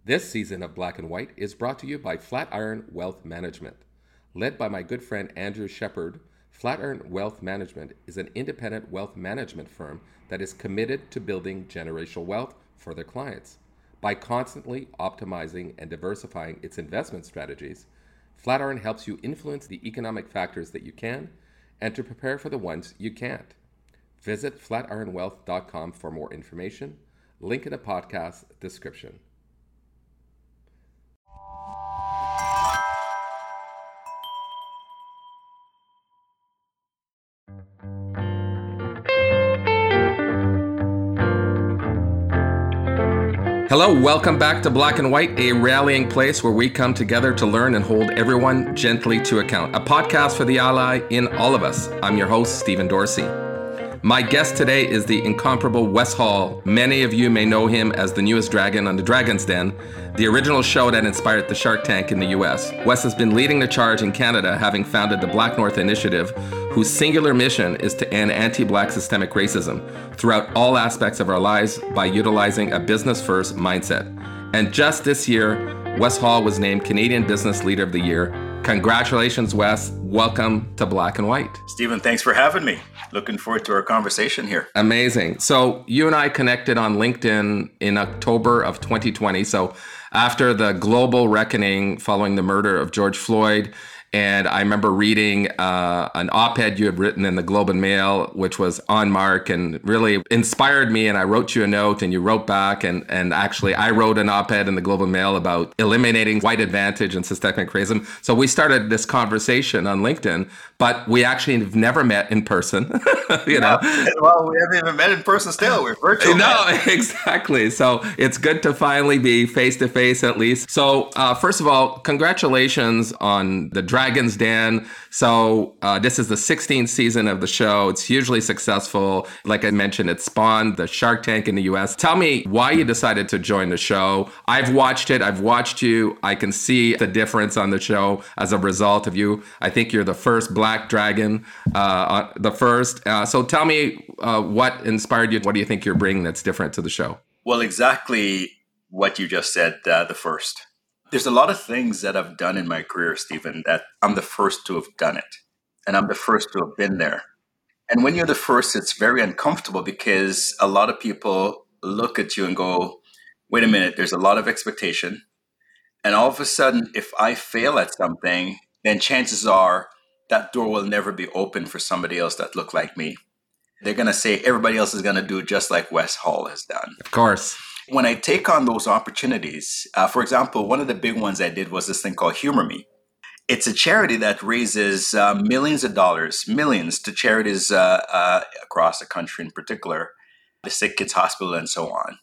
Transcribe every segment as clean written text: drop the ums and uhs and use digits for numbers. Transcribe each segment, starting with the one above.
This season of Black and White is brought to you by Flatiron Wealth Management. Led by my good friend Andrew Shepard, Flatiron Wealth Management is an independent wealth management firm that is committed to building generational wealth for their clients. By constantly optimizing and diversifying its investment strategies, Flatiron helps you influence the economic factors that you can and to prepare for the ones you can't. Visit flatironwealth.com for more information. Link in the podcast description. Hello, welcome back to Black and White, a rallying place where we come together to learn and hold everyone gently to account. A podcast for the ally in all of us. I'm your host, Stephen Dorsey. My guest today is the incomparable Wes Hall. Many of you may know him as the newest dragon on The Dragon's Den, the original show that inspired the Shark Tank in the US. Wes has been leading the charge in Canada, having founded the Black North Initiative, whose singular mission is to end anti-Black systemic racism throughout all aspects of our lives by utilizing a business-first mindset. And just this year, Wes Hall was named Canadian Business Leader of the Year. Congratulations, Wes. Welcome to Black and White. Stephen, thanks for having me. Looking forward to our conversation here. Amazing. So you and I connected on LinkedIn in October of 2020. So after the global reckoning following the murder of George Floyd, and I remember reading an op-ed you had written in the Globe and Mail, which was on mark and really inspired me. And I wrote you a note and you wrote back. And actually, I wrote an op-ed in the Globe and Mail about eliminating white advantage and systemic racism. So we started this conversation on LinkedIn, but we actually have never met in person. you know? Well, we haven't even met in person still. We're virtual. No, exactly. So it's good to finally be face-to-face at least. So first of all, congratulations on the Dragon's Den. So this is the 16th season of the show. It's hugely successful. Like I mentioned, it spawned the Shark Tank in the US. Tell me why you decided to join the show. I've watched it. I've watched you. I can see the difference on the show as a result of you. I think you're the first Black dragon, the first. So tell me what inspired you. What do you think you're bringing that's different to the show? Well, exactly what you just said, the first. There's a lot of things that I've done in my career, Stephen, that I'm the first to have done it. And I'm the first to have been there. And when you're the first, it's very uncomfortable because a lot of people look at you and go, wait a minute, there's a lot of expectation. And all of a sudden, if I fail at something, then chances are that door will never be open for somebody else that look like me. They're going to say everybody else is going to do just like Wes Hall has done. Of course. When I take on those opportunities, for example, one of the big ones I did was this thing called Humor Me. It's a charity that raises millions of dollars, millions to charities across the country, in particular, the Sick Kids Hospital and so on.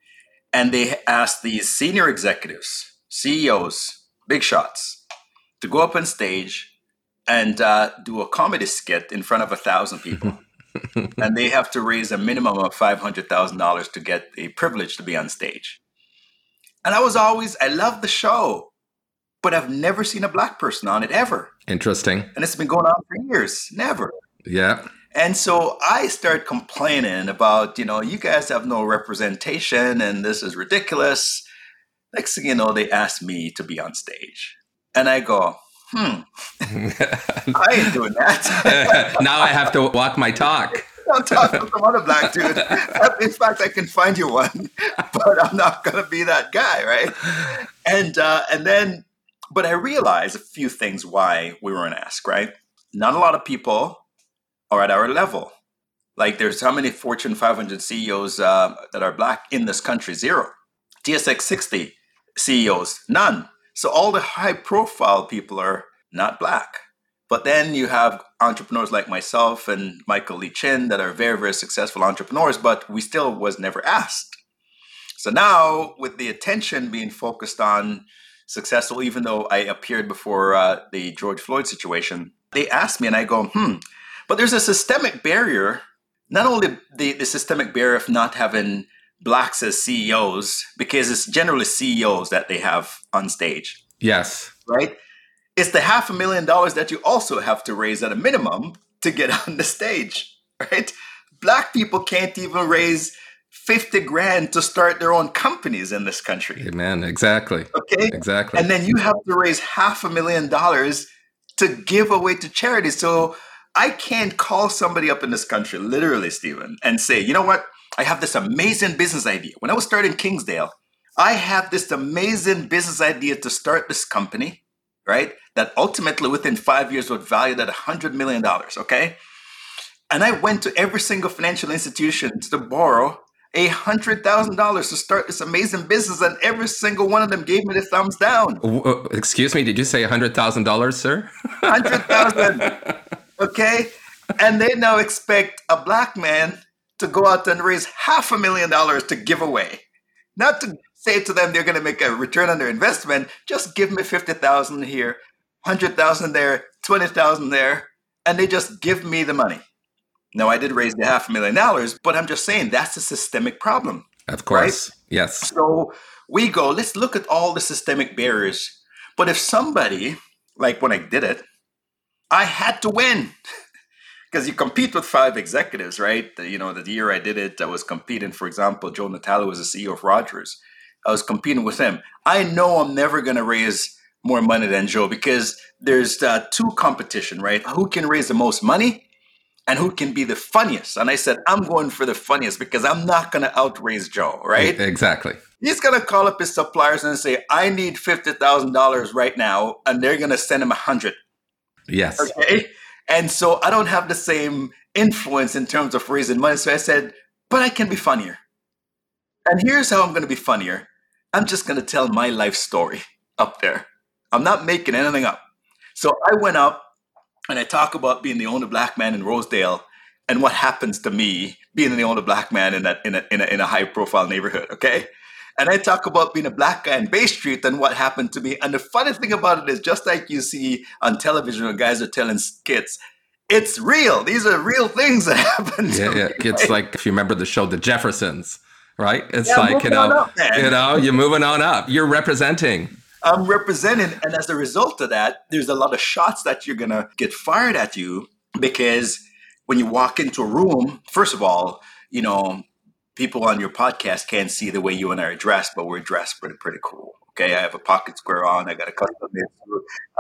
And they asked these senior executives, CEOs, big shots, to go up on stage and do a comedy skit in front of 1,000 people. And they have to raise a minimum of $500,000 to get the privilege to be on stage. And I loved the show, but I've never seen a Black person on it ever. Interesting. And it's been going on for years. Never. Yeah. And so I started complaining about, you guys have no representation and this is ridiculous. Next thing you know, they asked me to be on stage. And I go, I ain't doing that. Now I have to walk my talk. I'll talk to some other Black dude. In fact, I can find you one, but I'm not going to be that guy, right? But I realized a few things why we weren't asked, right? Not a lot of people are at our level. Like there's how many Fortune 500 CEOs that are Black in this country? Zero. TSX 60 CEOs, none. So all the high profile people are not Black. But then you have entrepreneurs like myself and Michael Lee Chin that are very, very successful entrepreneurs, but we still was never asked. So now with the attention being focused on successful, even though I appeared before the George Floyd situation, they asked me and I go, but there's a systemic barrier, not only the systemic barrier of not having Blacks as CEOs, because it's generally CEOs that they have on stage. Yes. Right? It's the $500,000 that you also have to raise at a minimum to get on the stage, right? Black people can't even raise 50 grand to start their own companies in this country. Amen. Exactly. Okay. Exactly. And then you have to raise $500,000 to give away to charity. So I can't call somebody up in this country, literally, Stephen, and say, you know what? I have this amazing business idea. When I was starting Kingsdale, I have this amazing business idea to start this company, right? That ultimately within 5 years would value at $100 million, okay? And I went to every single financial institution to borrow $100,000 to start this amazing business, and every single one of them gave me the thumbs down. Excuse me, did you say $100,000, sir? 100,000. Okay, and they now expect a black man to go out and raise $500,000 to give away, not to say to them they're going to make a return on their investment. Just give me 50,000 here, 100,000 there, 20,000 there, and they just give me the money. Now, I did raise the $500,000, but I'm just saying that's a systemic problem. Of course. Right? Yes. So we go, let's look at all the systemic barriers. But if somebody, like when I did it, I had to win because you compete with 5 executives, right? The year I did it, I was competing, for example, Joe Natale was the CEO of Rogers. I was competing with him. I know I'm never going to raise more money than Joe because there's 2 competition, right? Who can raise the most money? And who can be the funniest? And I said, I'm going for the funniest because I'm not going to outraise Joe, right? Exactly. He's going to call up his suppliers and say, I need $50,000 right now. And they're going to send him 100. Yes. Okay. And so I don't have the same influence in terms of raising money. So I said, but I can be funnier. And here's how I'm going to be funnier. I'm just going to tell my life story up there. I'm not making anything up. So I went up. And I talk about being the only black man in Rosedale and what happens to me being the only black man in a high profile neighborhood. Okay. And I talk about being a black guy in Bay Street and what happened to me. And the funny thing about it is just like you see on television when guys are telling skits, it's real. These are real things that happen to me. It's right? Like, if you remember the show, The Jeffersons, right? It's you're moving on up. You're representing. I'm representing, and as a result of that, there's a lot of shots that you're going to get fired at you because when you walk into a room, first of all, people on your podcast can't see the way you and I are dressed, but we're dressed pretty cool. Okay, I have a pocket square on, I got a custom made suit.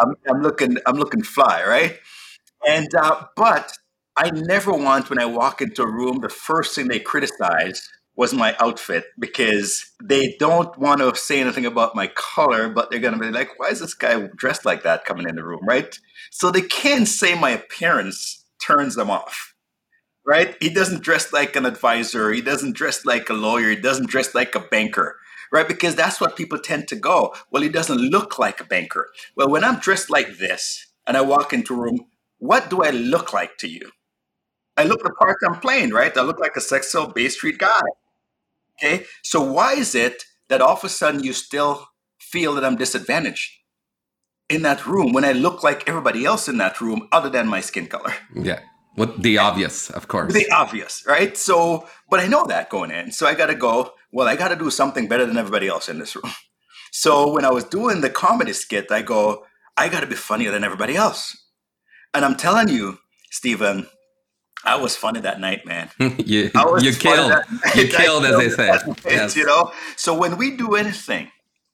I'm looking fly, right? And but I never want when I walk into a room, the first thing they criticize was my outfit because they don't want to say anything about my color, but they're going to be like, why is this guy dressed like that coming in the room, right? So they can't say my appearance turns them off, right? He doesn't dress like an advisor. He doesn't dress like a lawyer. He doesn't dress like a banker, right? Because that's what people tend to go. Well, he doesn't look like a banker. Well, when I'm dressed like this and I walk into a room, what do I look like to you? I look the part I'm playing, right? I look like a sexual Bay Street guy. Okay, so why is it that all of a sudden you still feel that I'm disadvantaged in that room when I look like everybody else in that room other than my skin color? Yeah, with the obvious, of course. The obvious, right? So, but I know that going in. So I got to go, well, I got to do something better than everybody else in this room. So when I was doing the comedy skit, I go, I got to be funnier than everybody else. And I'm telling you, Stephen, I was funny that night, man. you killed. You killed, as they say. Yes. So when we do anything,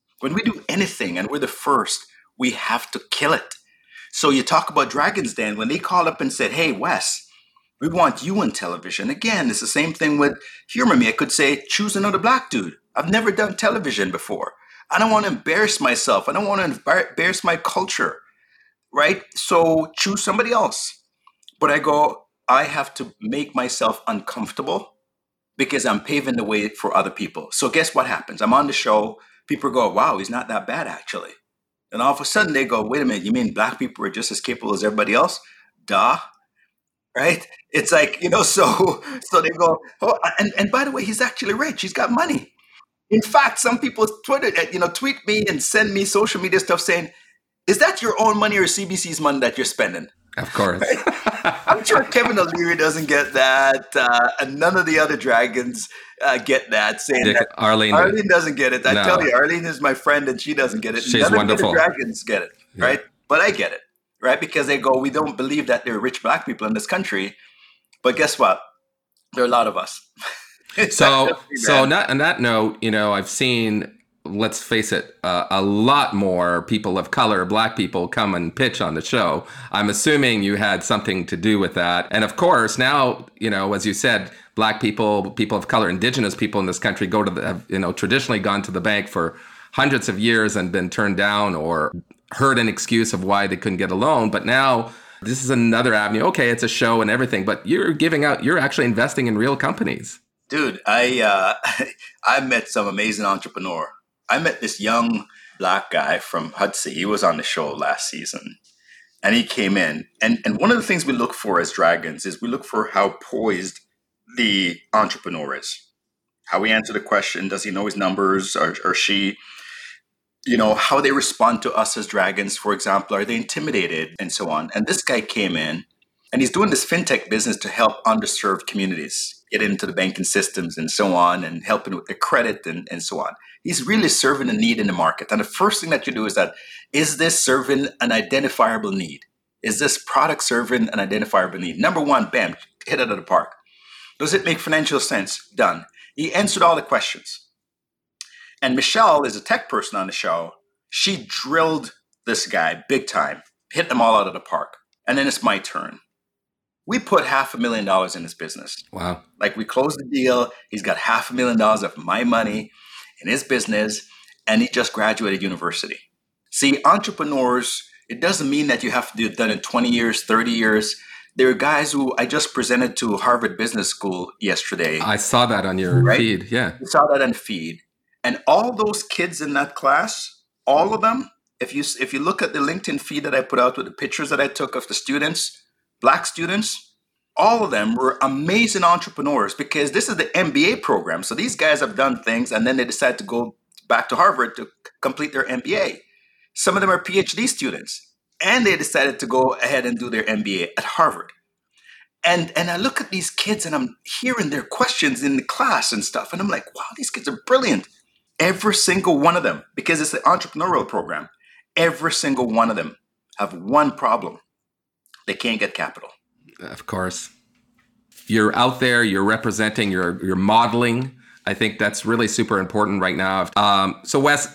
and we're the first, we have to kill it. So you talk about Dragon's Den, when they called up and said, hey, Wes, we want you on television. Again, it's the same thing with Humor Me. I could say, choose another black dude. I've never done television before. I don't want to embarrass myself. I don't want to embarrass my culture, right? So choose somebody else. But I go, I have to make myself uncomfortable because I'm paving the way for other people. So guess what happens? I'm on the show. People go, wow, he's not that bad, actually. And all of a sudden they go, wait a minute, you mean black people are just as capable as everybody else? Duh. Right? It's like, so they go, oh, and by the way, he's actually rich. He's got money. In fact, some people tweet me and send me social media stuff saying, is that your own money or CBC's money that you're spending? Of course. Right? I'm sure Kevin O'Leary doesn't get that, and none of the other dragons get that. Saying that Arlene doesn't get it. I tell you, Arlene is my friend, and she doesn't get it. She's none wonderful. of the dragons get it, right? But I get it, right? Because they go, we don't believe that there are rich black people in this country. But guess what? There are a lot of us. So not on that note, I've seen, let's face it, a lot more people of color, black people, come and pitch on the show. I'm assuming you had something to do with that. And of course, now, as you said, black people, people of color, indigenous people in this country have traditionally gone to the bank for hundreds of years and been turned down or heard an excuse of why they couldn't get a loan. But now this is another avenue. Okay, it's a show and everything, but you're actually investing in real companies. Dude, I met some amazing entrepreneur. I met this young black guy from Hudson. He was on the show last season. And he came in. And one of the things we look for as Dragons is we look for how poised the entrepreneur is. How he answered the question, does he know his numbers or she? How they respond to us as Dragons, for example, are they intimidated and so on. And this guy came in and he's doing this fintech business to help underserved communities get into the banking systems and so on, and helping with the credit and so on. He's really serving a need in the market. And the first thing that you do is this serving an identifiable need? Is this product serving an identifiable need? Number one, bam, hit it out of the park. Does it make financial sense? Done. He answered all the questions. And Michelle is a tech person on the show. She drilled this guy big time, hit them all out of the park. And then it's my turn. We put $500,000 in his business. Wow. Like, we closed the deal. He's got $500,000 of my money in his business, and he just graduated university. See, entrepreneurs, it doesn't mean that you have to do it done in 20 years, 30 years. There are guys who I just presented to Harvard Business School yesterday. I saw that on your feed. Yeah. You saw that on the feed. And all those kids in that class, all of them, if you look at the LinkedIn feed that I put out with the pictures that I took of the students, black students, all of them were amazing entrepreneurs, because this is the MBA program. So these guys have done things and then they decide to go back to Harvard to complete their MBA. Some of them are PhD students and they decided to go ahead and do their MBA at Harvard. And I look at these kids and I'm hearing their questions in the class and stuff. And I'm like, wow, these kids are brilliant. Every single one of them, because it's the entrepreneurial program, every single one of them have one problem. They can't get capital. Of course. You're out there, you're representing, you're modeling. I think that's really super important right now. So Wes,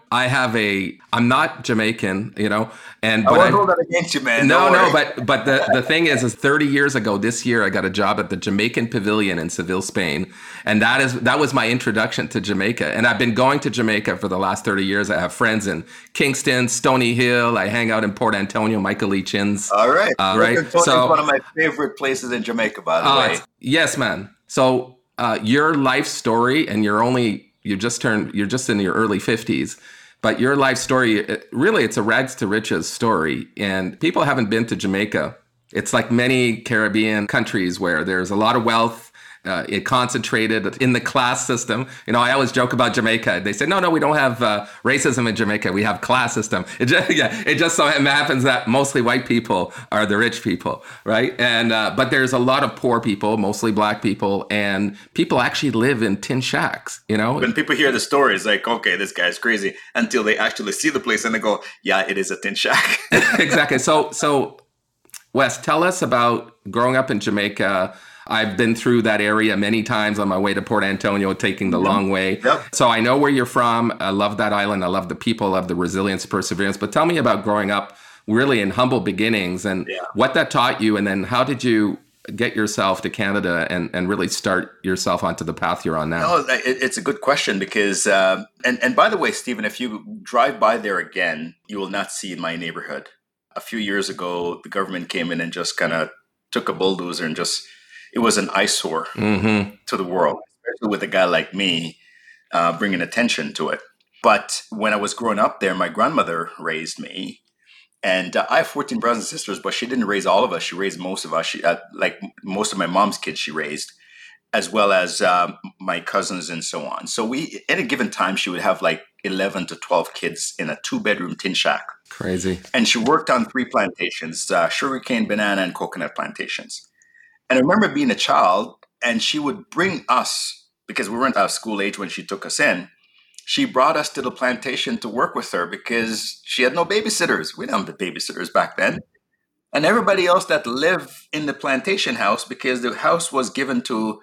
I'm not Jamaican, and I won't hold that against you, man. No, but the thing is 30 years ago this year, I got a job at the Jamaican Pavilion in Seville, Spain, and that was my introduction to Jamaica. And I've been going to Jamaica for the last 30 years. I have friends in Kingston, Stony Hill. I hang out in Port Antonio, Michael Lee Chin's. All right, right. So one of my favorite places in Jamaica, by the way. Yes, man. So. Your life story, and you're just in your early 50s, but your life story, really, it's a rags to riches story. And people haven't been to Jamaica. It's like many Caribbean countries where there's a lot of wealth. It concentrated in the class system. I always joke about Jamaica. They say, no, we don't have racism in Jamaica. We have class system. It just so happens that mostly white people are the rich people, right? And but there's a lot of poor people, mostly black people, and people actually live in tin shacks. When people hear the story, it's like, okay, this guy's crazy, until they actually see the place and they go, yeah, it is a tin shack. Exactly. So, Wes, tell us about growing up in Jamaica. I've been through that area many times on my way to Port Antonio, taking the long way. Yep. So I know where you're from. I love that island. I love the people. I love the resilience, perseverance. But tell me about growing up really in humble beginnings and what that taught you. And then how did you get yourself to Canada and really start yourself onto the path you're on now? No, it's a good question because, and by the way, Stephen, if you drive by there again, you will not see in my neighborhood. A few years ago, the government came in and just kind of took a bulldozer and it was an eyesore to the world, especially with a guy like me bringing attention to it. But when I was growing up there, my grandmother raised me. And I have 14 brothers and sisters, but she didn't raise all of us. She raised most of us. She, like most of my mom's kids, she raised, as well as my cousins and so on. So at a given time, she would have like 11 to 12 kids in a 2-bedroom tin shack. Crazy. And she worked on 3 plantations, sugarcane, banana, and coconut plantations. And I remember being a child, and she would bring us, because we weren't out of school age when she took us in, she brought us to the plantation to work with her because she had no babysitters. We didn't have babysitters back then. And everybody else that lived in the plantation house, because the house was given to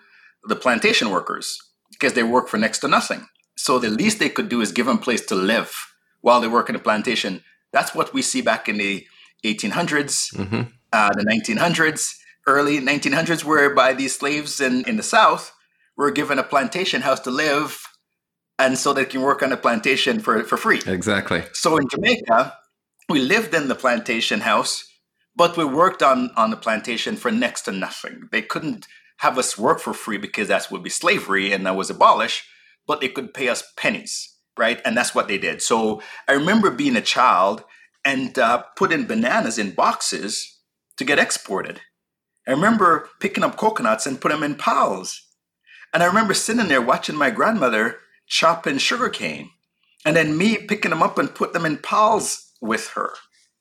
the plantation workers because they work for next to nothing. So the least they could do is give them a place to live while they work in the plantation. That's what we see back in the 1800s, the 1900s, early 1900s, whereby these slaves in the South were given a plantation house to live, and so they can work on the plantation for free. Exactly. So in Jamaica, we lived in the plantation house, but we worked on the plantation for next to nothing. They couldn't have us work for free because that would be slavery and that was abolished, but they could pay us pennies, right? And that's what they did. So I remember being a child and putting bananas in boxes to get exported. I remember picking up coconuts and put them in piles. And I remember sitting there watching my grandmother chopping sugarcane and then me picking them up and put them in piles with her.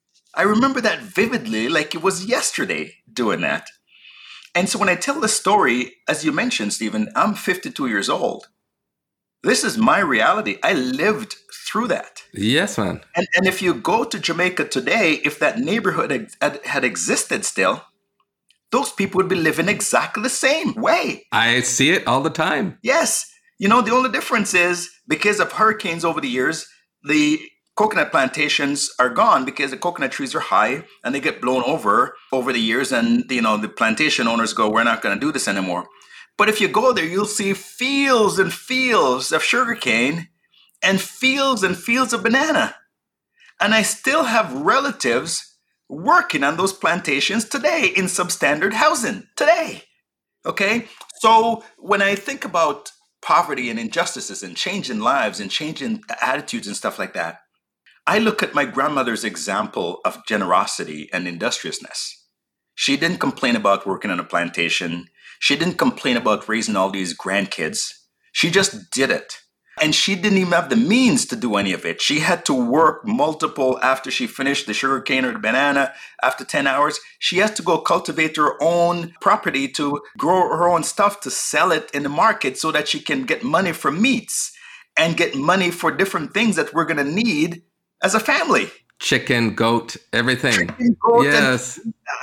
I remember that vividly, like it was yesterday doing that. And so when I tell the story, as you mentioned, Stephen, I'm 52 years old. This is my reality. I lived through that. Yes, man. And if you go to Jamaica today, if that neighborhood had existed still, those people would be living exactly the same way. I see it all the time. Yes. You know, the only difference is because of hurricanes over the years, the coconut plantations are gone because the coconut trees are high and they get blown over the years. And, you know, the plantation owners go, we're not going to do this anymore. But if you go there, you'll see fields and fields of sugarcane and fields of banana. And I still have relatives working on those plantations today in substandard housing today. Okay? So when I think about poverty and injustices and changing lives and changing attitudes and stuff like that, I look at my grandmother's example of generosity and industriousness. She didn't complain about working on a plantation. She didn't complain about raising all these grandkids. She just did it. And she didn't even have the means to do any of it. She had to work multiple after she finished the sugarcane or the banana. After 10 hours, she has to go cultivate her own property to grow her own stuff to sell it in the market so that she can get money for meats and get money for different things that we're going to need as a family. Chicken, goat, everything. Chicken, goat, yes.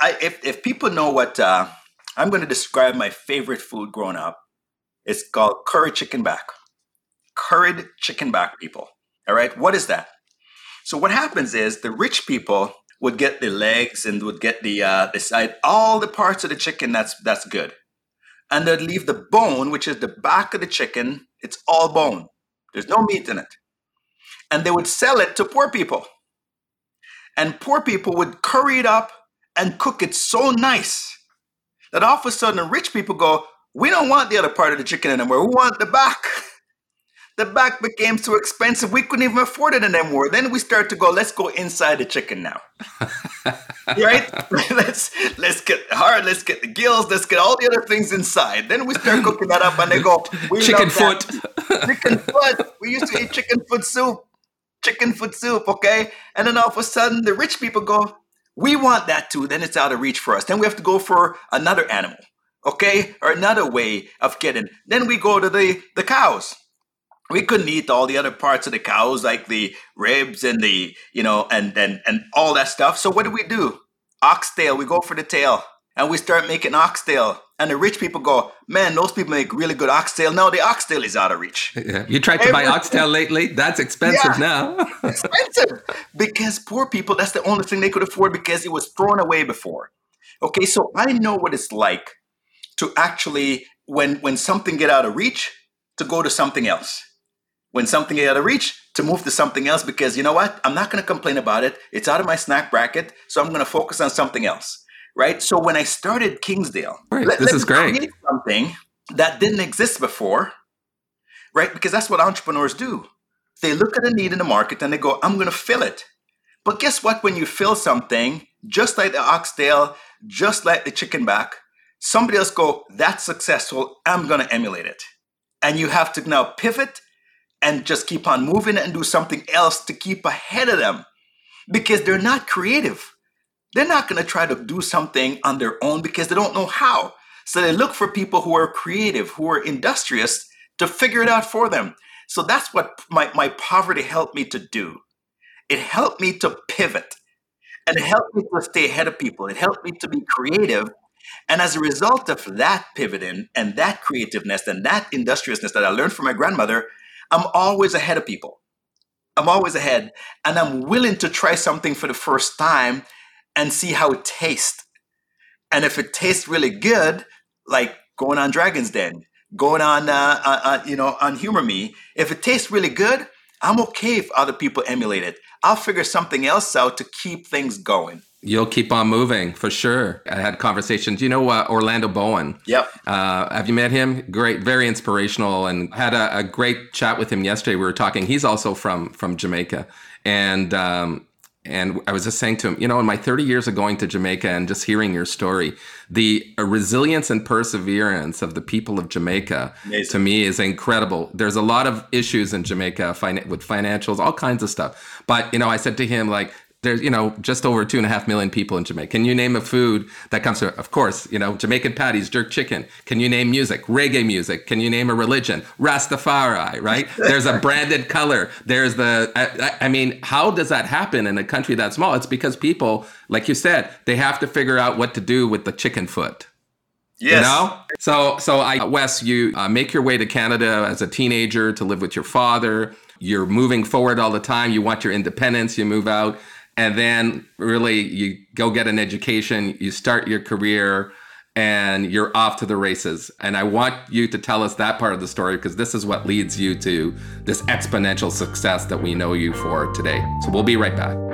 If people know what I'm going to describe my favorite food growing up, it's called curried chicken back. Curried chicken back, people. All right. What is that? So what happens is the rich people would get the legs and would get the side, all the parts of the chicken that's good. And they'd leave the bone, which is the back of the chicken. It's all bone. There's no meat in it. And they would sell it to poor people. And poor people would curry it up and cook it so nice that all of a sudden the rich people go, we don't want the other part of the chicken anymore. We want the back. The back became so expensive, we couldn't even afford it anymore. Then we start to go, let's go inside the chicken now. Right? Let's get the heart, let's get the gills, let's get all the other things inside. Then we start cooking that up and they go, we chicken foot. Chicken foot. We used to eat chicken foot soup. Chicken foot soup, okay? And then all of a sudden the rich people go, we want that too. Then it's out of reach for us. Then we have to go for another animal, okay? Or another way of getting. Then we go to the cows. We couldn't eat all the other parts of the cows, like the ribs and the, you know, and all that stuff. So what do? Oxtail. We go for the tail and we start making oxtail. And the rich people go, man, those people make really good oxtail. No, the oxtail is out of reach. Yeah. You tried to buy oxtail lately? That's expensive now. Expensive. Because poor people, that's the only thing they could afford because it was thrown away before. Okay, so I know what it's like to actually, when something get out of reach, to go to something else. When something get out of reach, to move to something else because you know what? I'm not going to complain about it. It's out of my snack bracket, so I'm going to focus on something else. Right? So when I started Kingsdale, this is great. Create something that didn't exist before, right? Because that's what entrepreneurs do. They look at a need in the market and they go, I'm going to fill it. But guess what? When you fill something, just like the oxtail, just like the chicken back, somebody else go, that's successful. I'm going to emulate it. And you have to now pivot and just keep on moving and do something else to keep ahead of them because they're not creative. They're not going to try to do something on their own because they don't know how. So they look for people who are creative, who are industrious to figure it out for them. So that's what my poverty helped me to do. It helped me to pivot and it helped me to stay ahead of people. It helped me to be creative And as a result of that pivoting and that creativeness and that industriousness that I learned from my grandmother, I'm always ahead of people. I'm always ahead. And I'm willing to try something for the first time and see how it tastes. And if it tastes really good, like going on Dragon's Den, going on Humor Me, if it tastes really good, I'm okay if other people emulate it. I'll figure something else out to keep things going. You'll keep on moving for sure. I had conversations. You know Orlando Bowen? Yep. Have you met him? Great, very inspirational, and had a great chat with him yesterday. We were talking. He's also from Jamaica, and I was just saying to him, in my 30 years of going to Jamaica and just hearing your story, the resilience and perseverance of the people of Jamaica, amazing, to me is incredible. There's a lot of issues in Jamaica with financials, all kinds of stuff. But, I said to him, like, there's, just over 2.5 million people in Jamaica. Can you name a food that comes to, of course, Jamaican patties, jerk chicken. Can you name music? Reggae music. Can you name a religion? Rastafari, right? There's a branded color. There's how does that happen in a country that small? It's because people, like you said, they have to figure out what to do with the chicken foot. Yes. So Wes, you make your way to Canada as a teenager to live with your father. You're moving forward all the time. You want your independence. You move out. And then really you go get an education, you start your career, and you're off to the races. And I want you to tell us that part of the story, because this is what leads you to this exponential success that we know you for today. So we'll be right back.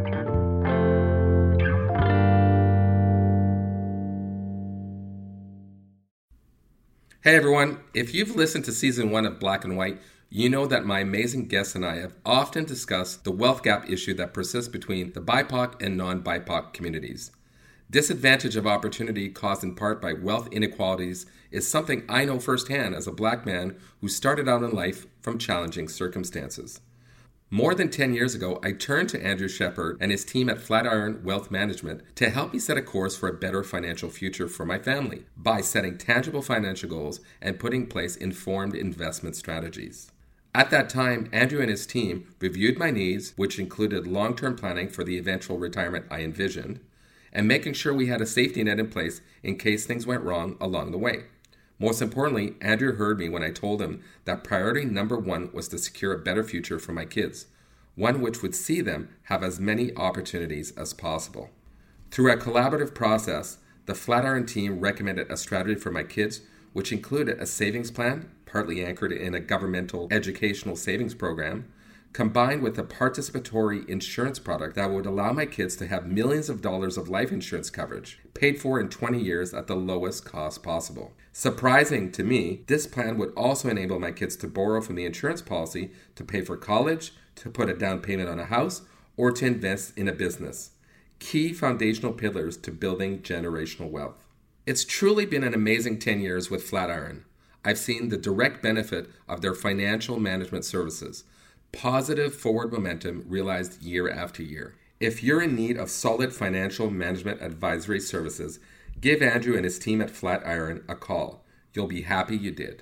Hey everyone, if you've listened to season 1 of Black and White, you know that my amazing guests and I have often discussed the wealth gap issue that persists between the BIPOC and non-BIPOC communities. Disadvantage of opportunity caused in part by wealth inequalities is something I know firsthand as a Black man who started out in life from challenging circumstances. More than 10 years ago, I turned to Andrew Shepard and his team at Flatiron Wealth Management to help me set a course for a better financial future for my family by setting tangible financial goals and putting in place informed investment strategies. At that time, Andrew and his team reviewed my needs, which included long-term planning for the eventual retirement I envisioned, and making sure we had a safety net in place in case things went wrong along the way. Most importantly, Andrew heard me when I told him that priority number 1 was to secure a better future for my kids, one which would see them have as many opportunities as possible. Through a collaborative process, the Flatiron team recommended a strategy for my kids, which included a savings plan, partly anchored in a governmental educational savings program, combined with a participatory insurance product that would allow my kids to have millions of dollars of life insurance coverage, paid for in 20 years at the lowest cost possible. Surprising to me, this plan would also enable my kids to borrow from the insurance policy to pay for college, to put a down payment on a house, or to invest in a business. Key foundational pillars to building generational wealth. It's truly been an amazing 10 years with Flatiron. I've seen the direct benefit of their financial management services. Positive forward momentum realized year after year. If you're in need of solid financial management advisory services, give Andrew and his team at Flatiron a call. You'll be happy you did.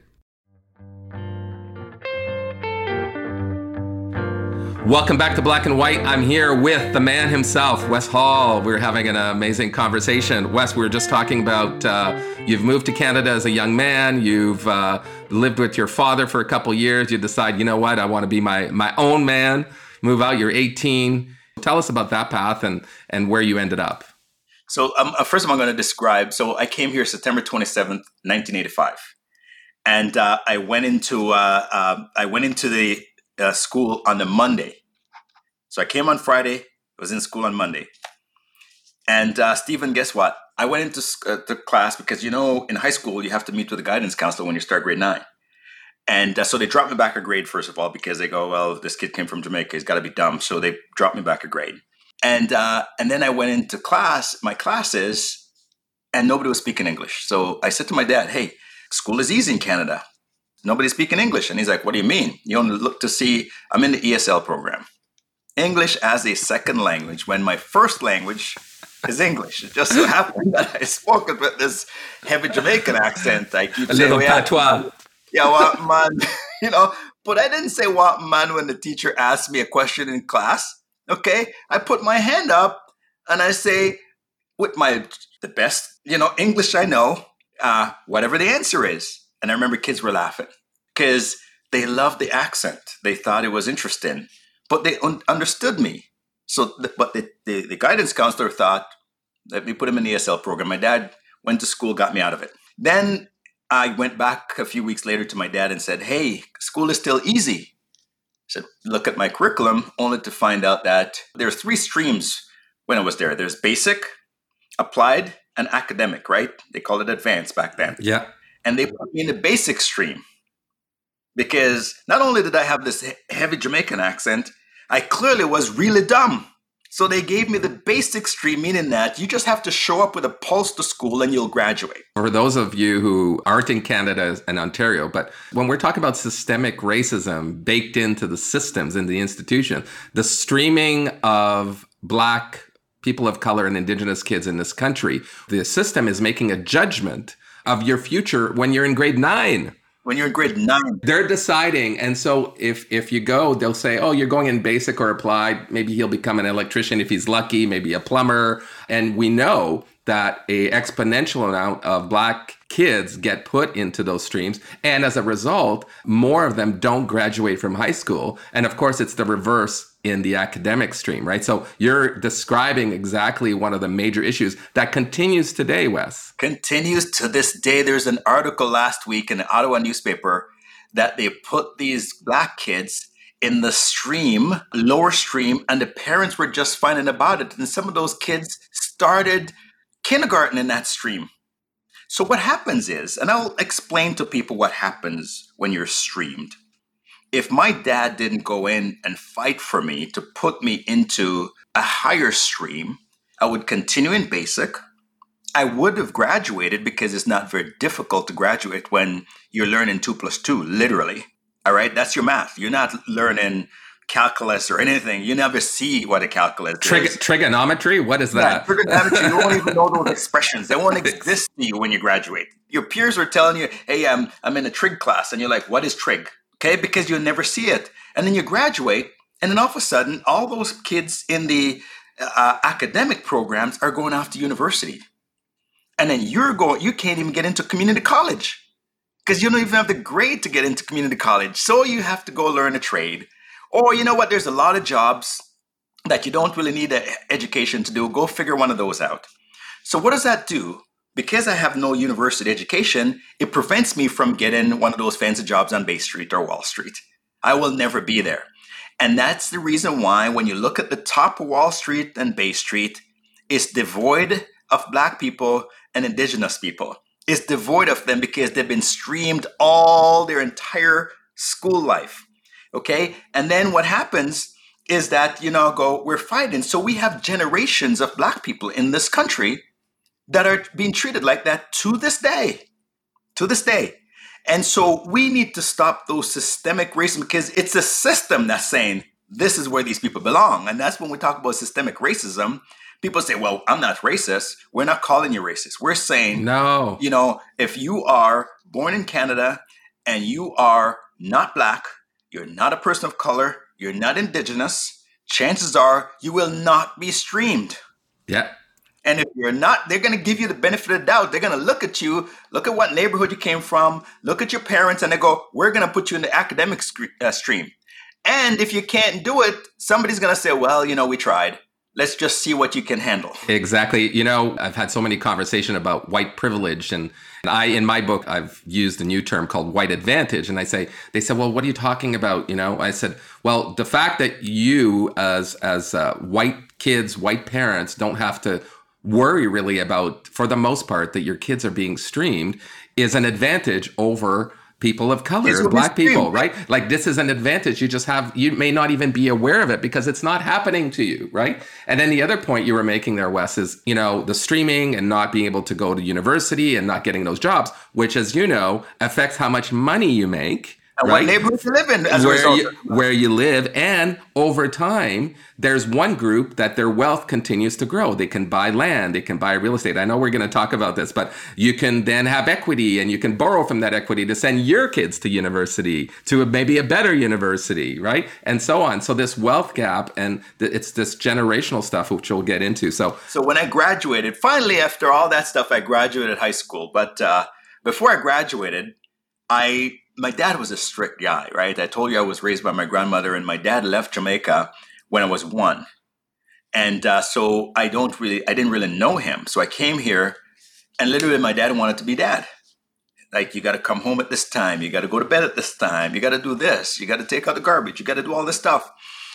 Welcome back to Black and White. I'm here with the man himself, Wes Hall. We're having an amazing conversation. Wes, we were just talking about you've moved to Canada as a young man. You've lived with your father for a couple years. You decide, you know what, I want to be my own man. Move out, you're 18. Tell us about that path and where you ended up. So first of all, I'm going to describe. So I came here September 27th, 1985. And I went into the school on the Monday. So I came on Friday, was in school on Monday. And Stephen, guess what? I went into the class because, in high school, you have to meet with a guidance counselor when you start grade 9. And so they dropped me back a grade, first of all, because they go, well, this kid came from Jamaica. He's got to be dumb. So they dropped me back a grade. And then I went into my classes, and nobody was speaking English. So I said to my dad, hey, school is easy in Canada. Nobody's speaking English. And he's like, what do you mean? You only look to see, I'm in the ESL program. English as a second language, when my first language is English. It just so happened that I spoke it with this heavy Jamaican accent. I keep saying, little patois. Yeah, what man, but I didn't say what man when the teacher asked me a question in class. Okay. I put my hand up and I say, with the best, English I know, whatever the answer is. And I remember kids were laughing because they loved the accent. They thought it was interesting, but they understood me. So, but the guidance counselor thought, let me put him in the ESL program. My dad went to school, got me out of it. Then I went back a few weeks later to my dad and said, hey, school is still easy. I said, look at my curriculum, only to find out that there are 3 streams when I was there. There's basic, applied, and academic, right? They called it advanced back then. Yeah. And they put me in the basic stream because not only did I have this heavy Jamaican accent, I clearly was really dumb. So they gave me the basic stream, meaning that you just have to show up with a pulse to school and you'll graduate. For those of you who aren't in Canada and Ontario, but when we're talking about systemic racism baked into the systems in the institution, the streaming of Black people of color and Indigenous kids in this country, the system is making a judgment of your future when you're in grade 9. When you're in grade 9. They're deciding. And so if you go, they'll say, oh, you're going in basic or applied. Maybe he'll become an electrician if he's lucky, maybe a plumber. And we know that a exponential amount of Black kids get put into those streams. And as a result, more of them don't graduate from high school. And of course, it's the reverse in the academic stream, right? So you're describing exactly one of the major issues that continues today, Wes. Continues to this day. There's an article last week in the Ottawa newspaper that they put these Black kids in the stream, lower stream, and the parents were just finding about it. And some of those kids started kindergarten in that stream. So what happens is, and I'll explain to people what happens when you're streamed. If my dad didn't go in and fight for me to put me into a higher stream, I would continue in basic. I would have graduated because it's not very difficult to graduate when you're learning 2 + 2, literally. All right, that's your math. You're not learning calculus or anything. You never see what a calculus is. Trigonometry? What is that? Yeah, trigonometry, you won't even know those expressions. They won't exist to you when you graduate. Your peers are telling you, hey, I'm in a trig class. And you're like, what is trig? Okay, because you'll never see it. And then you graduate, and then all of a sudden, all those kids in the academic programs are going off to university. And then you can't even get into community college because you don't even have the grade to get into community college. So you have to go learn a trade. Or you know what, there's a lot of jobs that you don't really need an education to do. Go figure one of those out. So what does that do? Because I have no university education, it prevents me from getting one of those fancy jobs on Bay Street or Wall Street. I will never be there. And that's the reason why when you look at the top of Wall Street and Bay Street, it's devoid of Black people and Indigenous people. It's devoid of them because they've been streamed all their entire school life. Okay? And then what happens is that, we're fighting. So we have generations of Black people in this country that are being treated like that to this day. And so we need to stop those systemic racism because it's a system that's saying this is where these people belong. And that's when we talk about systemic racism. People say, well, I'm not racist. We're not calling you racist. We're saying, no, if you are born in Canada and you are not Black, you're not a person of color, you're not Indigenous, chances are you will not be streamed. Yeah. And if you're not, they're going to give you the benefit of the doubt. They're going to look at you, look at what neighborhood you came from, look at your parents, and they go, we're going to put you in the academic stream. And if you can't do it, somebody's going to say, well, we tried. Let's just see what you can handle. Exactly. I've had so many conversations about white privilege. And in my book, I've used a new term called white advantage. And they say, well, what are you talking about? I said, well, the fact that you as white kids, white parents don't have to worry really about, for the most part, that your kids are being streamed is an advantage over people of color, Black people, right? Like this is an advantage. You may not even be aware of it because it's not happening to you, right? And then the other point you were making there, Wes, is, the streaming and not being able to go to university and not getting those jobs, which, as you know, affects how much money you make, And what right? neighborhood you live in as a result. Where you live, and over time, there's one group that their wealth continues to grow. They can buy land, they can buy real estate. I know we're going to talk about this, but you can then have equity, and you can borrow from that equity to send your kids to university, to maybe a better university, right? And so on. So this wealth gap, and it's this generational stuff, which we'll get into. So when I graduated, finally, after all that stuff, I graduated high school. But before I graduated, my dad was a strict guy, right? I told you I was raised by my grandmother, and my dad left Jamaica when I was 1. And so I didn't really know him. So I came here, and literally my dad wanted to be dad. Like, you got to come home at this time. You got to go to bed at this time. You got to do this. You got to take out the garbage. You got to do all this stuff.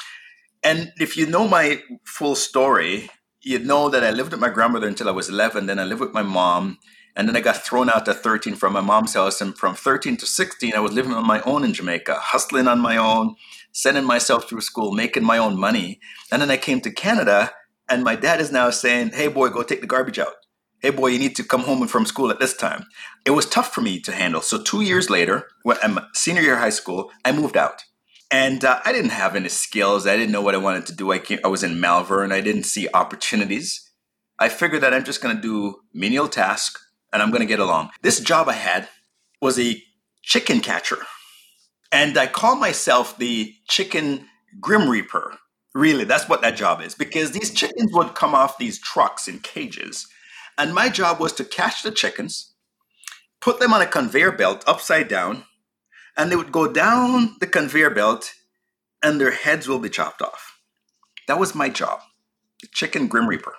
And if you know my full story, you'd know that I lived with my grandmother until I was 11. Then I lived with my mom. And then I got thrown out at 13 from my mom's house. And from 13 to 16, I was living on my own in Jamaica, hustling on my own, sending myself through school, making my own money. And then I came to Canada, and my dad is now saying, hey, boy, go take the garbage out. Hey, boy, you need to come home from school at this time. It was tough for me to handle. So 2 years later, when I'm senior year of high school, I moved out. And I didn't have any skills. I didn't know what I wanted to do. I was in Malvern. I didn't see opportunities. I figured that I'm just going to do menial tasks, and I'm going to get along. This job I had was a chicken catcher. And I call myself the chicken grim reaper. Really, that's what that job is. Because these chickens would come off these trucks in cages. And my job was to catch the chickens, put them on a conveyor belt upside down, and they would go down the conveyor belt, and their heads will be chopped off. That was my job, the chicken grim reaper.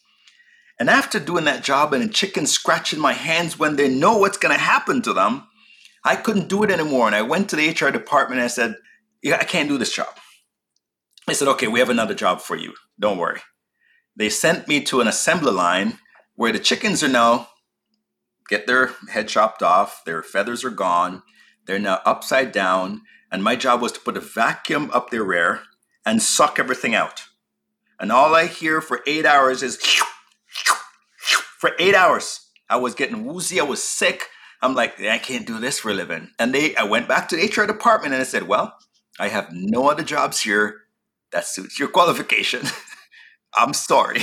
And after doing that job and the chickens scratching my hands when they know what's going to happen to them, I couldn't do it anymore. And I went to the HR department and I said, yeah, I can't do this job. They said, okay, we have another job for you. Don't worry. They sent me to an assembly line where the chickens are now, get their head chopped off, their feathers are gone, they're now upside down. And my job was to put a vacuum up their rear and suck everything out. And all I hear for 8 hours is, for 8 hours, I was getting woozy. I was sick. I'm like, I can't do this for a living. And I went back to the HR department and I said, well, I have no other jobs here that suits your qualification. I'm sorry.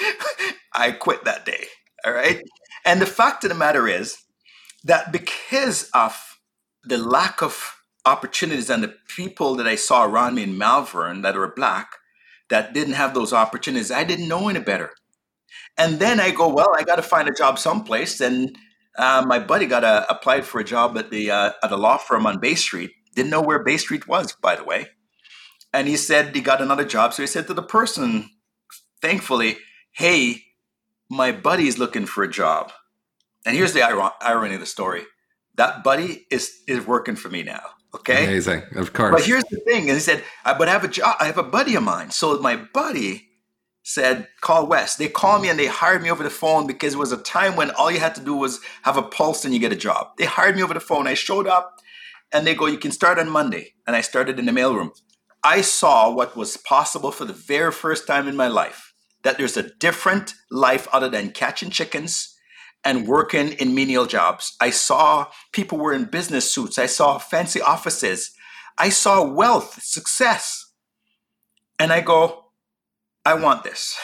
I quit that day. All right. And the fact of the matter is that because of the lack of opportunities and the people that I saw around me in Malvern that were Black that didn't have those opportunities, I didn't know any better. And then I go, well, I got to find a job someplace. And my buddy applied for a job at a law firm on Bay Street. Didn't know where Bay Street was, by the way. And he said he got another job. So he said to the person, thankfully, hey, my buddy's looking for a job. And here's the irony of the story. That buddy is working for me now. Okay. Amazing. Of course. But here's the thing. And he said, but I have a job. I have a buddy of mine. So my buddy said, call Wes. They called me and they hired me over the phone because it was a time when all you had to do was have a pulse and you get a job. They hired me over the phone. I showed up and they go, you can start on Monday. And I started in the mailroom. I saw what was possible for the very first time in my life, that there's a different life other than catching chickens and working in menial jobs. I saw people were in business suits. I saw fancy offices. I saw wealth, success. And I go, I want this.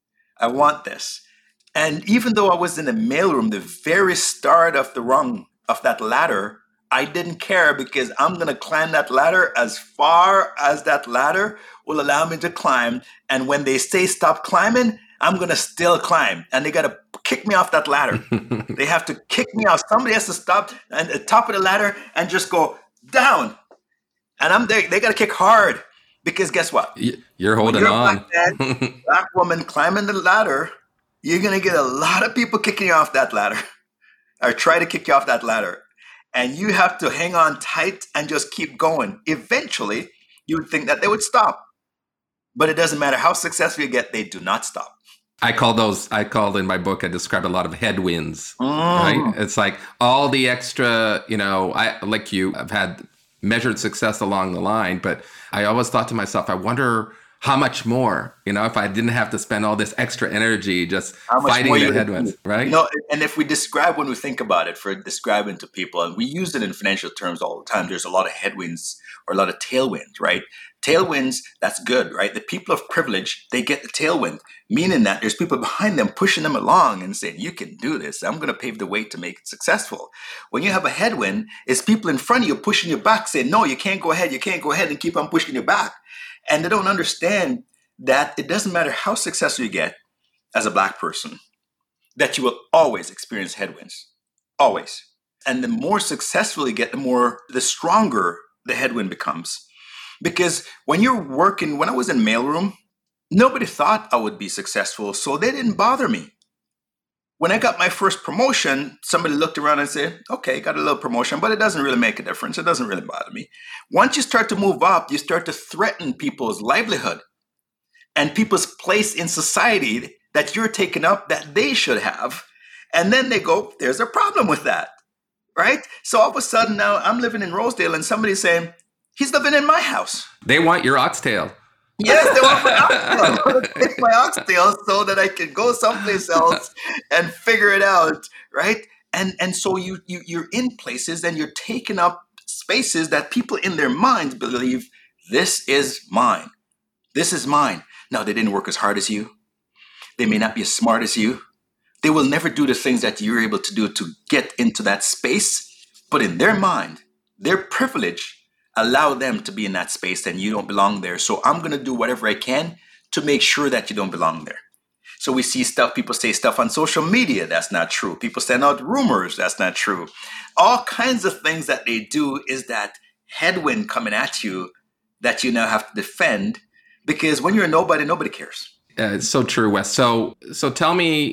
I want this. And even though I was in the mailroom, the very start of the rung of that ladder, I didn't care because I'm going to climb that ladder as far as that ladder will allow me to climb. And when they say stop climbing, I'm going to still climb. And they got to kick me off that ladder. They have to kick me off. Somebody has to stop at the top of the ladder and just go down. And I'm there. They got to kick hard. Because guess what? You're holding on. Black woman climbing the ladder, you're going to get a lot of people kicking you off that ladder or try to kick you off that ladder. And you have to hang on tight and just keep going. Eventually, you would think that they would stop. But it doesn't matter how successful you get, they do not stop. I called in my book, I described a lot of headwinds, right? It's like all the extra, I've had measured success along the line, but I always thought to myself, I wonder how much more, if I didn't have to spend all this extra energy just How much fighting more the you headwinds, achieve. right? And if we describe, when we think about it, for describing to people, and we use it in financial terms all the time, there's a lot of headwinds or a lot of tailwinds, right? Tailwinds, that's good, right? The people of privilege, they get the tailwind, meaning that there's people behind them pushing them along and saying, you can do this. I'm going to pave the way to make it successful. When you have a headwind, it's people in front of you pushing you back, saying, no, you can't go ahead, and keep on pushing you back. And they don't understand that it doesn't matter how successful you get as a Black person, that you will always experience headwinds, always. And the more successful you get, the stronger the headwind becomes. Because when I was in mailroom, nobody thought I would be successful, so they didn't bother me. When I got my first promotion, somebody looked around and said, okay, got a little promotion, but it doesn't really make a difference. It doesn't really bother me. Once you start to move up, you start to threaten people's livelihood and people's place in society that you're taking up that they should have. And then they go, there's a problem with that, right? So all of a sudden now I'm living in Rosedale and somebody's saying, he's living in my house. They want your oxtail. Yes, they want my oxtail. I want to take my oxtail so that I can go someplace else and figure it out, right? And so you're in places and you're taking up spaces that people in their minds believe, this is mine. This is mine. Now, they didn't work as hard as you. They may not be as smart as you. They will never do the things that you're able to do to get into that space. But in their mind, their privilege allow them to be in that space and you don't belong there. So I'm going to do whatever I can to make sure that you don't belong there. So we see people say stuff on social media that's not true. People send out rumors that's not true. All kinds of things that they do is that headwind coming at you that you now have to defend, because when you're a nobody cares. It's so true, Wes. So tell me,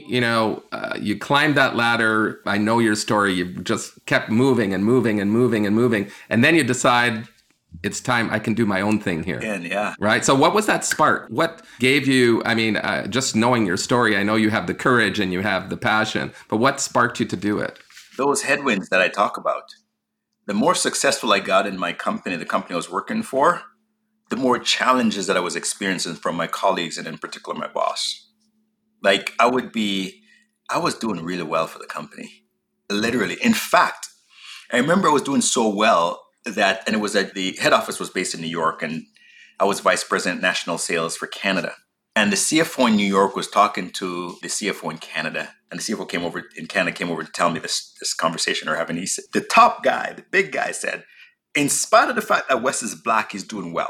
you climbed that ladder. I know your story. You just kept moving and moving and moving and moving. And then you decide it's time, I can do my own thing here. Yeah. Right. So what was that spark? What gave you, just knowing your story, I know you have the courage and you have the passion, but what sparked you to do it? Those headwinds that I talk about, the more successful I got in my company, the company I was working for, the more challenges that I was experiencing from my colleagues and in particular my boss. Like I was doing really well for the company, literally. In fact, I remember I was doing so well that, and it was at the head office was based in New York, and I was vice president national sales for Canada. And the CFO in New York was talking to the CFO in Canada, and the CFO came over to tell me this conversation we're having. He said, the top guy, the big guy said, in spite of the fact that Wes is Black, he's doing well.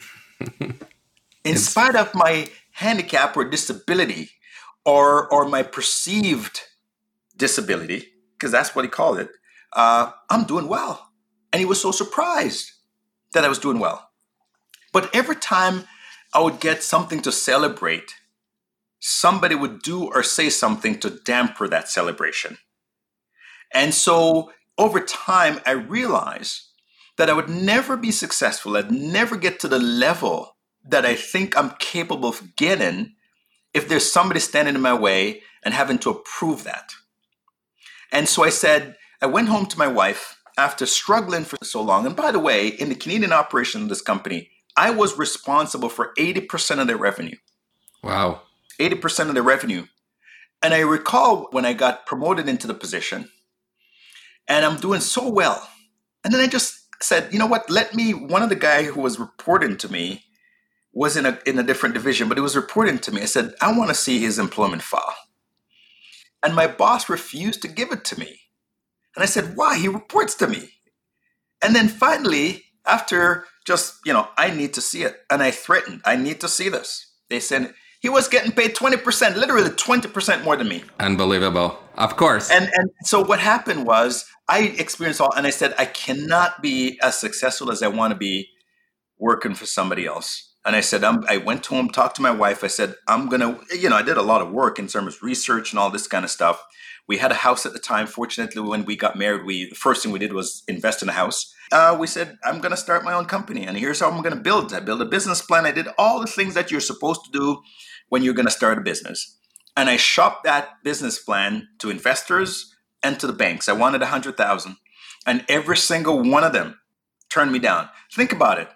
In spite of my handicap or disability or my perceived disability, because that's what he called it, I'm doing well. And he was so surprised that I was doing well. But every time I would get something to celebrate, somebody would do or say something to damper that celebration. And so over time, I realized that I would never be successful. I'd never get to the level that I think I'm capable of getting if there's somebody standing in my way and having to approve that. And so I went home to my wife after struggling for so long. And by the way, in the Canadian operation of this company, I was responsible for 80% of their revenue. Wow. 80% of their revenue. And I recall when I got promoted into the position and I'm doing so well. And then I just said, you know what, one of the guy who was reporting to me was in a different division, but he was reporting to me. I said, I want to see his employment file. And my boss refused to give it to me. And I said, why? He reports to me. And then finally, after just, I need to see it. And I threatened, I need to see this. They said he was getting paid 20%, literally 20% more than me. Unbelievable. Of course. And so what happened was I experienced and I said, I cannot be as successful as I want to be working for somebody else. And I said, I went home, talked to my wife. I said, I'm going to, I did a lot of work in terms of research and all this kind of stuff. We had a house at the time. Fortunately, when we got married, the first thing we did was invest in a house. We said, I'm going to start my own company. And here's how I'm going to build. I built a business plan. I did all the things that you're supposed to do when you're going to start a business. And I shopped that business plan to investors and to the banks. I wanted 100,000. And every single one of them turned me down. Think about it.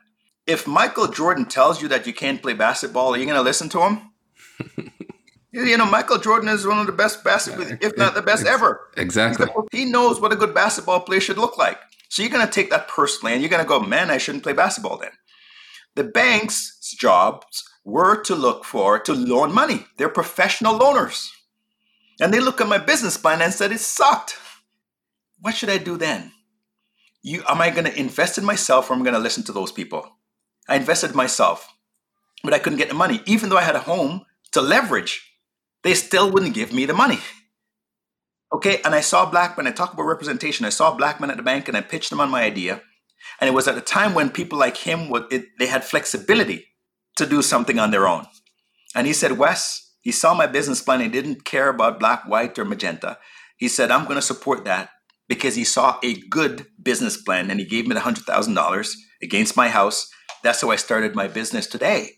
If Michael Jordan tells you that you can't play basketball, are you going to listen to him? Michael Jordan is one of the best basketball, if not the best ever. Exactly. He knows what a good basketball player should look like. So you're going to take that personally and you're going to go, man, I shouldn't play basketball then. The bank's jobs were to loan money. They're professional loaners. And they look at my business plan and said, it sucked. What should I do then? Am I going to invest in myself or am I going to listen to those people? I invested in myself, but I couldn't get the money. Even though I had a home to leverage, they still wouldn't give me the money. Okay, and I saw black men. I talk about representation. I saw black men at the bank and I pitched them on my idea. And it was at a time when people like him, they had flexibility to do something on their own. And he said, Wes, he saw my business plan. He didn't care about black, white, or magenta. He said, I'm going to support that because he saw a good business plan and he gave me the $100,000 against my house. That's how I started my business today.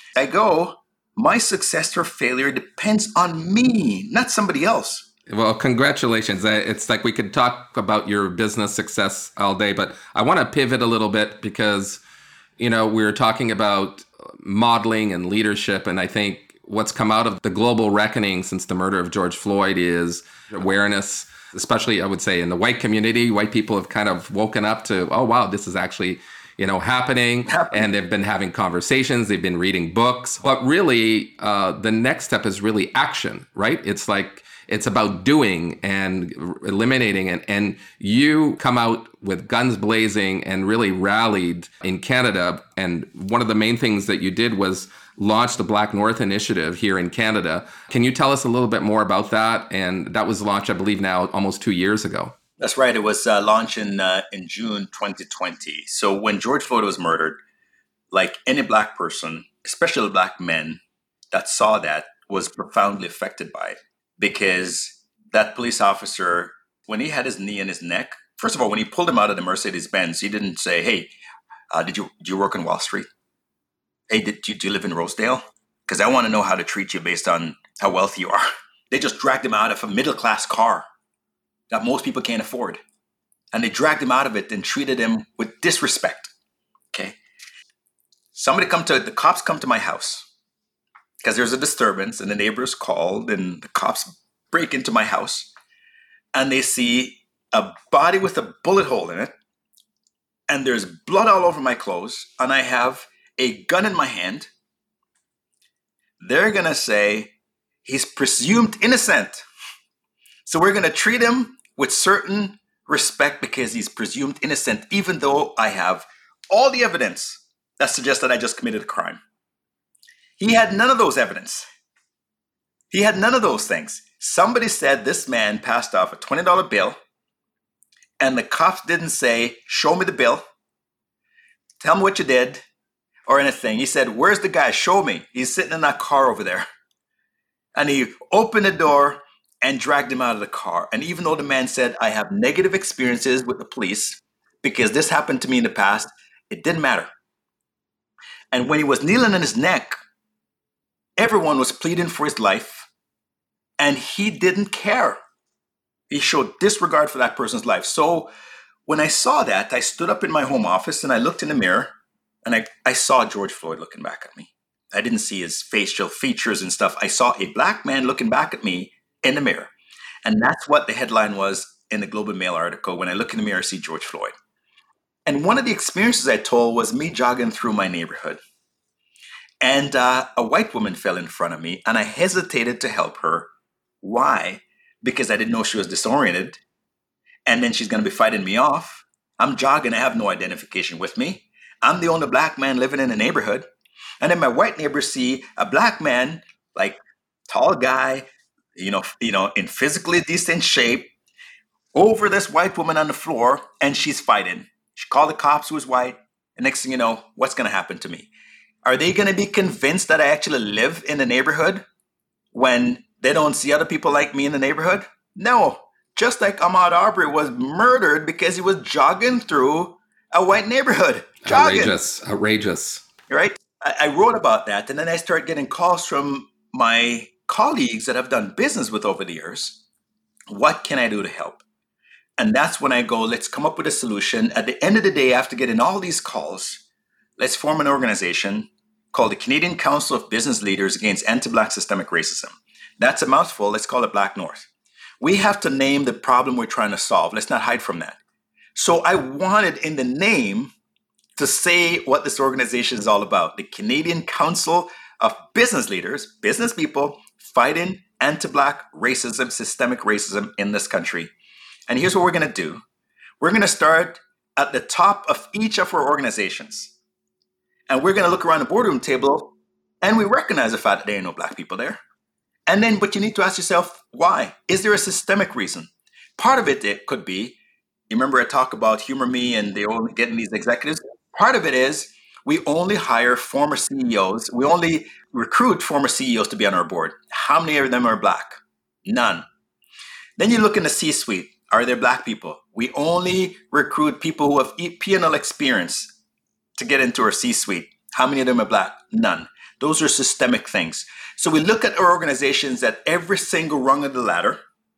My success or failure depends on me, not somebody else. Well, congratulations. It's like we could talk about your business success all day, but I want to pivot a little bit because, we were talking about modeling and leadership. And I think what's come out of the global reckoning since the murder of George Floyd is awareness, especially I would say in the white community. White people have kind of woken up to, oh, wow, this is actually happening. And they've been having conversations. They've been reading books. But really, the next step is really action, right? It's about doing and eliminating. And you come out with guns blazing and really rallied in Canada. And one of the main things that you did was launch the Black North Initiative here in Canada. Can you tell us a little bit more about that? And that was launched, I believe now, almost 2 years ago. That's right. It was launched in June 2020. So when George Floyd was murdered, like any black person, especially black men that saw that, was profoundly affected by it. Because that police officer, when he had his knee in his neck, first of all, when he pulled him out of the Mercedes-Benz, he didn't say, hey, did you work on Wall Street? Hey, do you live in Rosedale? Because I want to know how to treat you based on how wealthy you are. They just dragged him out of a middle-class car that most people can't afford. And they dragged him out of it and treated him with disrespect. Okay. The cops come to my house because there's a disturbance and the neighbors called and the cops break into my house and they see a body with a bullet hole in it and there's blood all over my clothes and I have a gun in my hand. They're going to say he's presumed innocent. So we're going to treat him with certain respect because he's presumed innocent, even though I have all the evidence that suggests that I just committed a crime. He had none of those evidence. He had none of those things. Somebody said this man passed off a $20 bill and the cops didn't say, show me the bill, tell me what you did or anything. He said, where's the guy? Show me. He's sitting in that car over there. And he opened the door and dragged him out of the car. And even though the man said, I have negative experiences with the police because this happened to me in the past, it didn't matter. And when he was kneeling on his neck, everyone was pleading for his life and he didn't care. He showed disregard for that person's life. So when I saw that, I stood up in my home office and I looked in the mirror and I saw George Floyd looking back at me. I didn't see his facial features and stuff. I saw a black man looking back at me in the mirror. And that's what the headline was in the Globe and Mail article. When I look in the mirror, I see George Floyd. And one of the experiences I told was me jogging through my neighborhood. And a white woman fell in front of me and I hesitated to help her. Why? Because I didn't know she was disoriented. And then she's going to be fighting me off. I'm jogging. I have no identification with me. I'm the only black man living in the neighborhood. And then my white neighbors see a black man, like tall guy, in physically decent shape, over this white woman on the floor, and she's fighting. She called the cops who was white. And next thing you know, what's going to happen to me? Are they going to be convinced that I actually live in the neighborhood when they don't see other people like me in the neighborhood? No. Just like Ahmaud Arbery was murdered because he was jogging through a white neighborhood. Jogging. Outrageous. Right? I wrote about that, and then I started getting calls from my colleagues that I've done business with over the years. What can I do to help? And that's when I go, let's come up with a solution. At the end of the day, after getting all these calls, let's form an organization called the Canadian Council of Business Leaders Against Anti-Black Systemic Racism. That's a mouthful. Let's call it Black North. We have to name the problem we're trying to solve. Let's not hide from that. So I wanted in the name to say what this organization is all about. The Canadian Council of Business Leaders, business people fighting anti-Black racism, systemic racism in this country. And here's what we're going to do. We're going to start at the top of each of our organizations. And we're going to look around the boardroom table and we recognize the fact that there ain't no Black people there. And then, but you need to ask yourself, why? Is there a systemic reason? Part of it could be, you remember I talk about humor me and they only getting these executives? Part of it is we only hire former CEOs. We only recruit former CEOs to be on our board. How many of them are Black? None. Then you look in the C-suite. Are there Black people? We only recruit people who have P&L experience to get into our C-suite. How many of them are Black? None. Those are systemic things. So we look at our organizations at every single rung of the ladder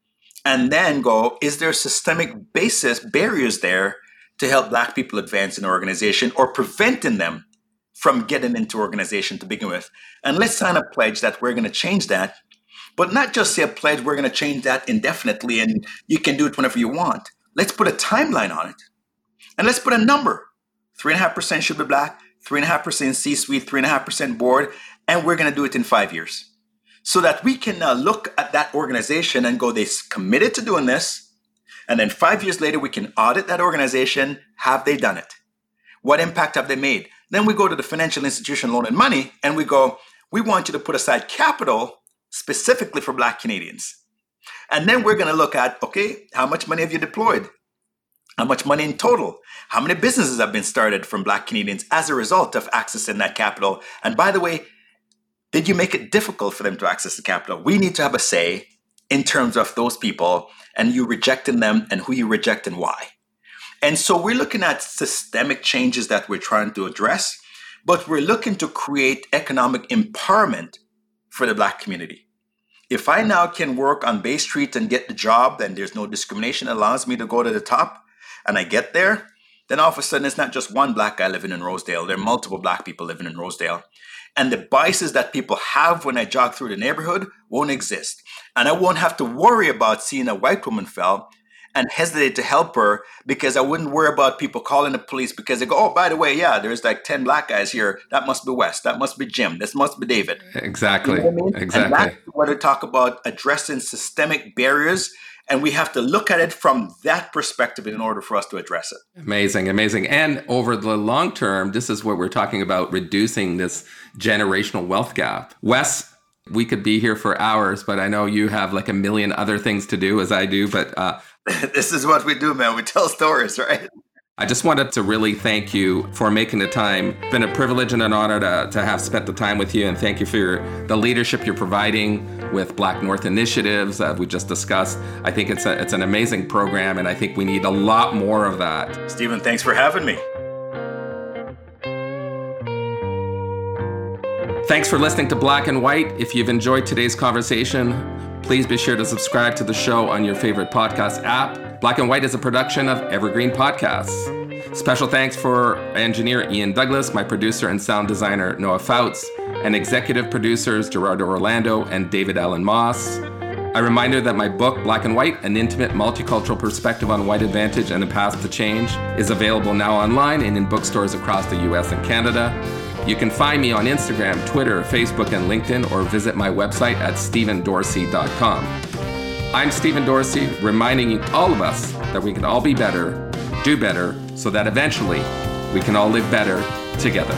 and then go, is there systemic barriers there to help Black people advance in our organization or preventing them from getting into organization to begin with? And let's sign a pledge that we're going to change that, but not just say a pledge, we're going to change that indefinitely and you can do it whenever you want. Let's put a timeline on it and let's put a number. 3.5% should be Black, 3.5% C-suite, 3.5% board, and we're going to do it in 5 years. So that we can now look at that organization and go, they committed to doing this. And then 5 years later, we can audit that organization. Have they done it? What impact have they made? Then we go to the financial institution loan and money and we go, we want you to put aside capital specifically for Black Canadians. And then we're going to look at, okay, how much money have you deployed? How much money in total? How many businesses have been started from Black Canadians as a result of accessing that capital? And by the way, did you make it difficult for them to access the capital? We need to have a say in terms of those people and you rejecting them and who you reject and why. And so we're looking at systemic changes that we're trying to address, but we're looking to create economic empowerment for the Black community. If I now can work on Bay Street and get the job, then there's no discrimination that allows me to go to the top, and I get there, then all of a sudden it's not just one Black guy living in Rosedale. There are multiple Black people living in Rosedale. And the biases that people have when I jog through the neighborhood won't exist. And I won't have to worry about seeing a white woman fell and hesitate to help her because I wouldn't worry about people calling the police because they go, oh, by the way, yeah, there's like 10 Black guys here. That must be Wes. That must be Jim. This must be David. Exactly. You know what I mean? Exactly. And that's what I talk about addressing systemic barriers. And we have to look at it from that perspective in order for us to address it. Amazing, amazing. And over the long term, this is what we're talking about, reducing this generational wealth gap. Wes, we could be here for hours, but I know you have like a million other things to do as I do. But this is what we do, man. We tell stories, right? I just wanted to really thank you for making the time. It's been a privilege and an honor to have spent the time with you. And thank you for the leadership you're providing with Black North initiatives that we just discussed. I think it's an amazing program, and I think we need a lot more of that. Stephen, thanks for having me. Thanks for listening to Black and White. If you've enjoyed today's conversation, please be sure to subscribe to the show on your favorite podcast app. Black and White is a production of Evergreen Podcasts. Special thanks for engineer Ian Douglas, my producer and sound designer Noah Fouts, and executive producers Gerardo Orlando and David Allen Moss. A reminder that my book, Black and White, An Intimate Multicultural Perspective on White Advantage and the Path to Change, is available now online and in bookstores across the US and Canada. You can find me on Instagram, Twitter, Facebook, and LinkedIn, or visit my website at stephendorsey.com. I'm Stephen Dorsey, reminding all of us that we can all be better, do better, so that eventually we can all live better together.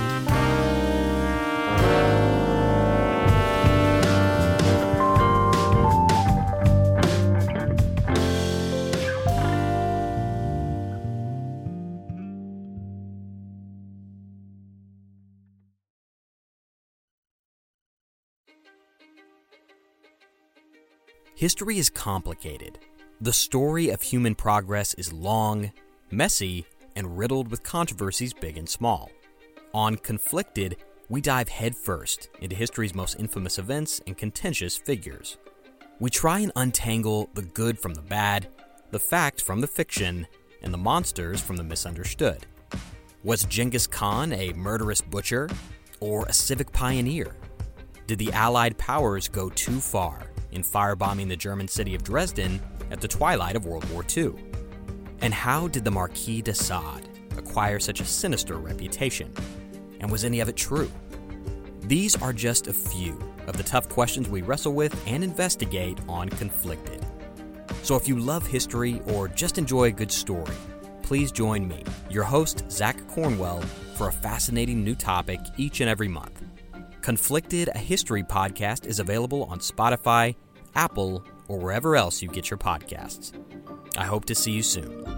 History is complicated. The story of human progress is long, messy, and riddled with controversies big and small. On Conflicted, we dive headfirst into history's most infamous events and contentious figures. We try and untangle the good from the bad, the fact from the fiction, and the monsters from the misunderstood. Was Genghis Khan a murderous butcher or a civic pioneer? Did the Allied powers go too far in firebombing the German city of Dresden at the twilight of World War II? And how did the Marquis de Sade acquire such a sinister reputation? And was any of it true? These are just a few of the tough questions we wrestle with and investigate on Conflicted. So if you love history or just enjoy a good story, please join me, your host, Zach Cornwell, for a fascinating new topic each and every month. Conflicted, a history podcast, is available on Spotify, Apple, or wherever else you get your podcasts. I hope to see you soon.